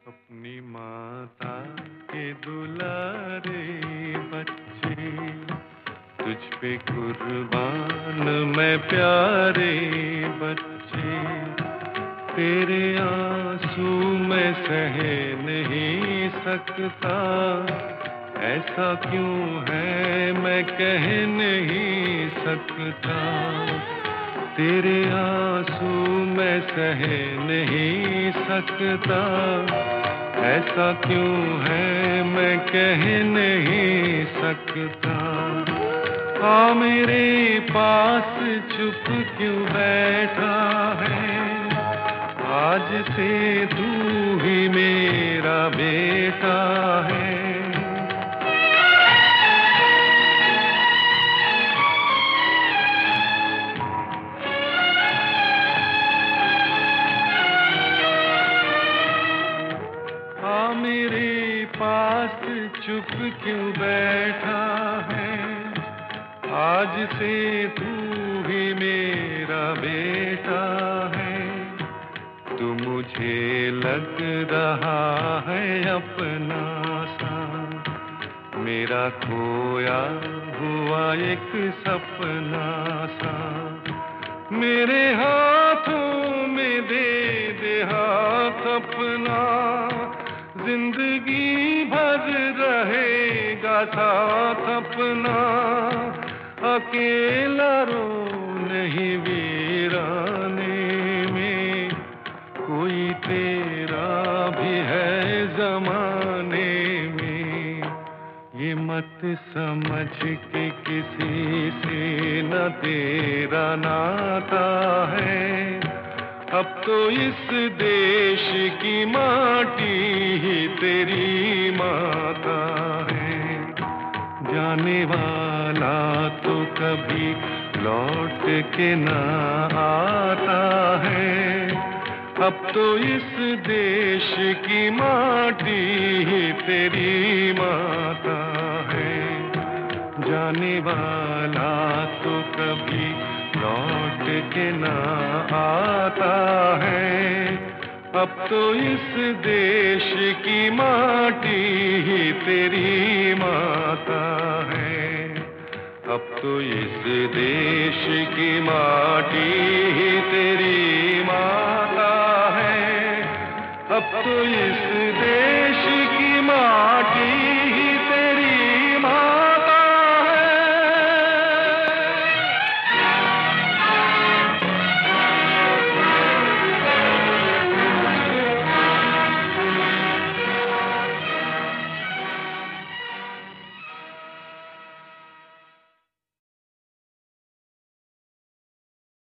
अपनी माता के दुलारे बच्चे, तुझ पे कुर्बान मैं प्यारे बच्चे। तेरे आंसू मैं सह नहीं सकता, ऐसा क्यों है मैं कह नहीं सकता। तेरे आंसू मैं सह नहीं सकता, ऐसा क्यों है मैं कह नहीं सकता। आ मेरे पास चुप क्यों बैठा है, आज से तू ही मेरा बेटा है। मेरे पास चुप क्यों बैठा है, आज से तू ही मेरा बेटा है। तू मुझे लग रहा है अपना सा, मेरा खोया हुआ एक सपना सा। मेरे हाथों में दे दे हाथ अपना, जिंदगी भर रहेगा साथ अपना। अकेला रो नहीं वीराने में, कोई तेरा भी है जमाने में। ये मत समझ के किसी से न तेरा नाता है, अब तो इस देश की माटी ही तेरी माता है। जाने वाला तो कभी लौट के ना आता है, अब तो इस देश की माटी ही तेरी माता है। जाने वाला तो कभी लौट के ना आता है, अब तो इस देश की माटी ही तेरी माता है। अब तो इस देश की माटी ही तेरी माता